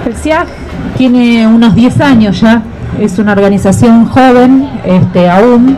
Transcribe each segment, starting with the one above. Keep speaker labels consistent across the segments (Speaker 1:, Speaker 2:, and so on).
Speaker 1: El SIAG tiene unos 10 años ya, es una organización joven aún.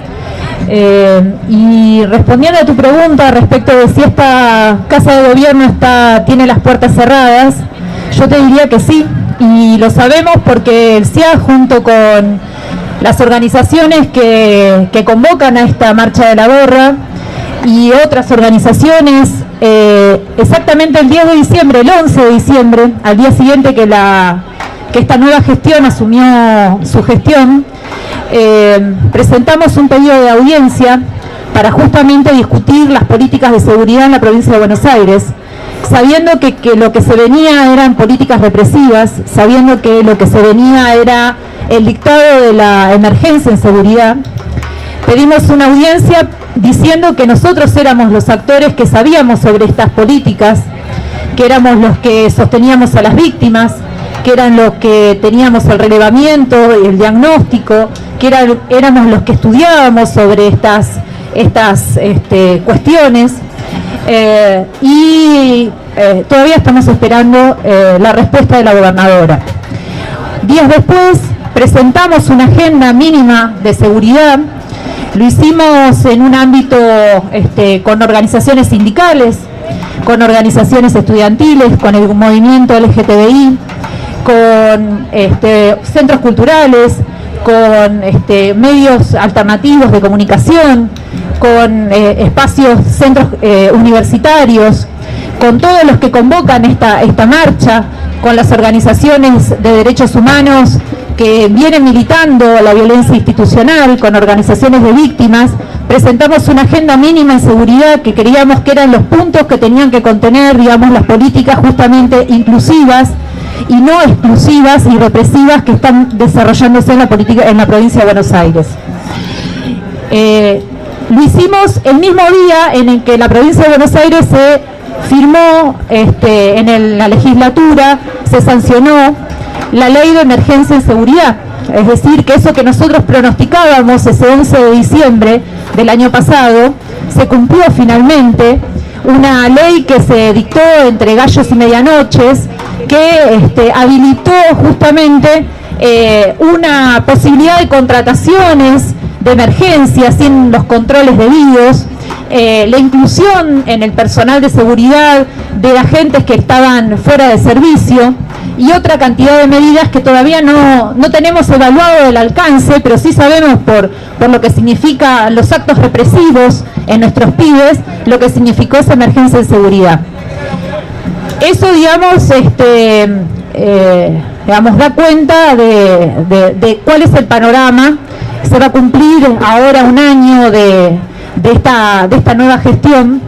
Speaker 1: Y respondiendo a tu pregunta respecto de si esta Casa de Gobierno tiene las puertas cerradas, yo te diría que sí, y lo sabemos porque el SIAG, junto con las organizaciones que convocan a esta Marcha de la Gorra y otras organizaciones, exactamente el 10 de diciembre, el 11 de diciembre, al día siguiente que esta nueva gestión asumió su gestión, presentamos un pedido de audiencia para justamente discutir las políticas de seguridad en la provincia de Buenos Aires, sabiendo que lo que se venía eran políticas represivas, sabiendo que lo que se venía era el dictado de la emergencia en seguridad. Pedimos una audiencia diciendo que nosotros éramos los actores que sabíamos sobre estas políticas, que éramos los que sosteníamos a las víctimas, que eran los que teníamos el relevamiento, el diagnóstico, que éramos los que estudiábamos sobre estas cuestiones, y todavía estamos esperando la respuesta de la gobernadora. Días después presentamos una agenda mínima de seguridad. Lo hicimos en un ámbito con organizaciones sindicales, con organizaciones estudiantiles, con el movimiento LGTBI, con centros culturales, con medios alternativos de comunicación, con centros universitarios, con todos los que convocan esta marcha, con las organizaciones de derechos humanos que vienen militando la violencia institucional, con organizaciones de víctimas. Presentamos una agenda mínima en seguridad que creíamos que eran los puntos que tenían que contener, digamos, las políticas justamente inclusivas y no exclusivas y represivas que están desarrollándose en la provincia de Buenos Aires. Lo hicimos el mismo día en el que la provincia de Buenos Aires se firmó en la legislatura, se sancionó la ley de emergencia en seguridad. Es decir, que eso que nosotros pronosticábamos ese 11 de diciembre del año pasado, se cumplió finalmente. Una ley que se dictó entre gallos y medianoches, que habilitó justamente una posibilidad de contrataciones de emergencia sin los controles debidos, la inclusión en el personal de seguridad de agentes que estaban fuera de servicio y otra cantidad de medidas que todavía no tenemos evaluado el alcance, pero sí sabemos por lo que significa los actos represivos en nuestros pibes, lo que significó esa emergencia en seguridad. Eso, digamos, da cuenta de cuál es el panorama. Se va a cumplir ahora un año de esta nueva gestión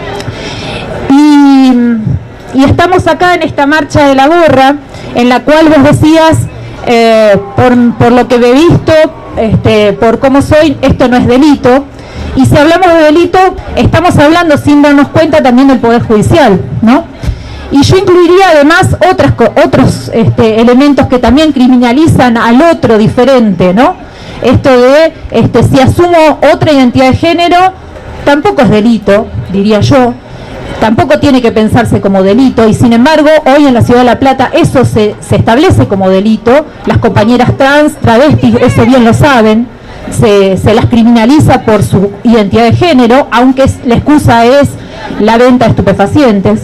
Speaker 1: y estamos acá en esta Marcha de la Gorra, en la cual vos decías, por lo que he visto, por cómo soy, esto no es delito. Y si hablamos de delito, estamos hablando sin darnos cuenta también del Poder Judicial, ¿no? Y yo incluiría además otros elementos que también criminalizan al otro diferente, ¿no? Esto de si asumo otra identidad de género, tampoco es delito, diría yo, tampoco tiene que pensarse como delito, y sin embargo hoy en la Ciudad de La Plata eso se establece como delito. Las compañeras trans, travestis, eso bien lo saben, se las criminaliza por su identidad de género, aunque la excusa es la venta de estupefacientes.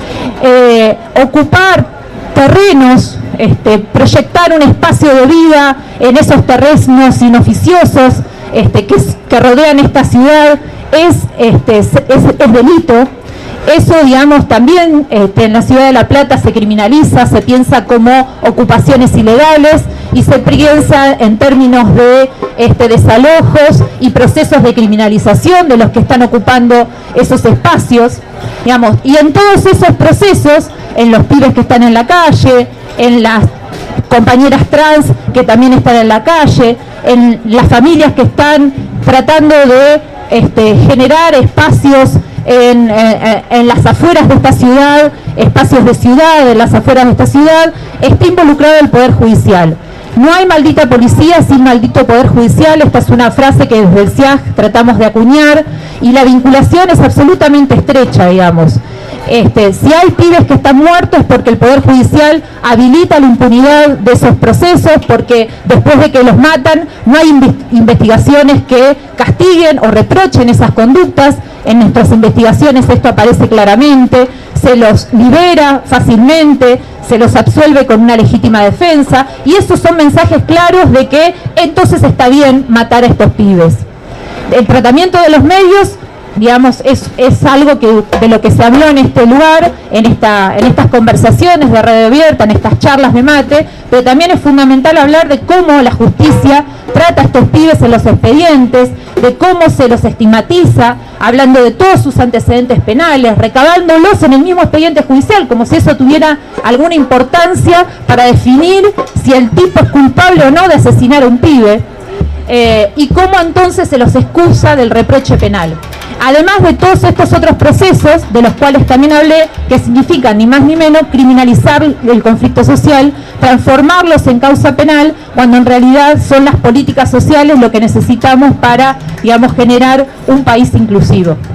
Speaker 1: Ocupar terrenos, proyectar un espacio de vida en esos terrenos inoficiosos que rodean esta ciudad es delito. Eso, digamos, también en la Ciudad de La Plata se criminaliza, se piensa como ocupaciones ilegales y se piensa en términos de desalojos y procesos de criminalización de los que están ocupando esos espacios, digamos. Y en todos esos procesos, en los pibes que están en la calle, en las compañeras trans que también están en la calle, en las familias que están tratando de generar espacios en las afueras de esta ciudad, espacios de ciudad en las afueras de esta ciudad, está involucrado el Poder Judicial. No hay maldita policía sin maldito Poder Judicial. Esta es una frase que desde el SIAG tratamos de acuñar y la vinculación es absolutamente estrecha, digamos. Si hay pibes que están muertos es porque el Poder Judicial habilita la impunidad de esos procesos, porque después de que los matan no hay investigaciones que castiguen o reprochen esas conductas. En nuestras investigaciones esto aparece claramente, se los libera fácilmente, se los absuelve con una legítima defensa, y esos son mensajes claros de que entonces está bien matar a estos pibes. El tratamiento de los medios, digamos, es algo de lo que se habló en este lugar, en estas conversaciones de Radio Abierta, en estas charlas de mate, pero también es fundamental hablar de cómo la justicia trata a estos pibes en los expedientes, de cómo se los estigmatiza, hablando de todos sus antecedentes penales, recabándolos en el mismo expediente judicial, como si eso tuviera alguna importancia para definir si el tipo es culpable o no de asesinar a un pibe, y cómo entonces se los excusa del reproche penal. Además de todos estos otros procesos, de los cuales también hablé, que significan ni más ni menos criminalizar el conflicto social, transformarlos en causa penal, cuando en realidad son las políticas sociales lo que necesitamos para, digamos, generar un país inclusivo.